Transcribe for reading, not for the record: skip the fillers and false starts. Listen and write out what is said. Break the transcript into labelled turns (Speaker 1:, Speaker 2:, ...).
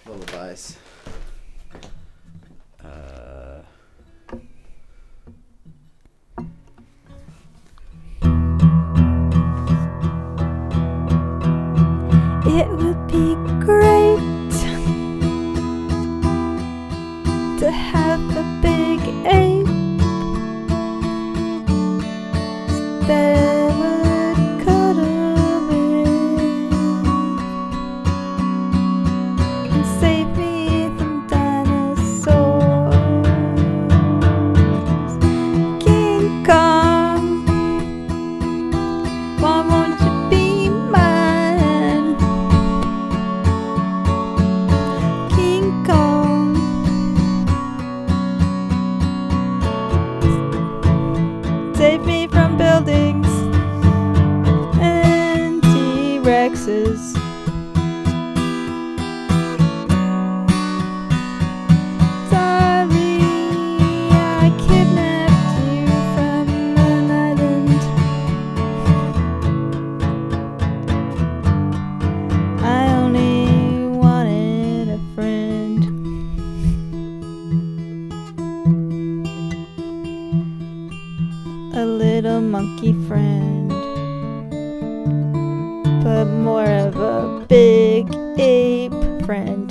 Speaker 1: lullabies.
Speaker 2: It would be great to have a big ape that would cuddle with and save me from dinosaurs. King Kong, why won't you be mine? King Kong, save me from buildings and T-Rexes. Sorry, I kidnapped you from an island. I only wanted a friend. A little monkey friend, but more of a big ape friend.